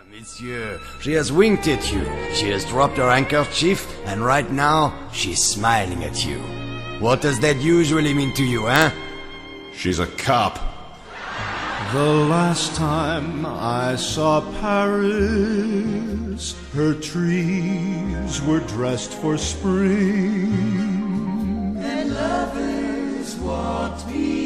Monsieur, she has winked at you. She has dropped her handkerchief, and right now, she's smiling at you. What does that usually mean to you, eh? She's a cop. The last time I saw Paris, her trees were dressed for spring. And lovers walked me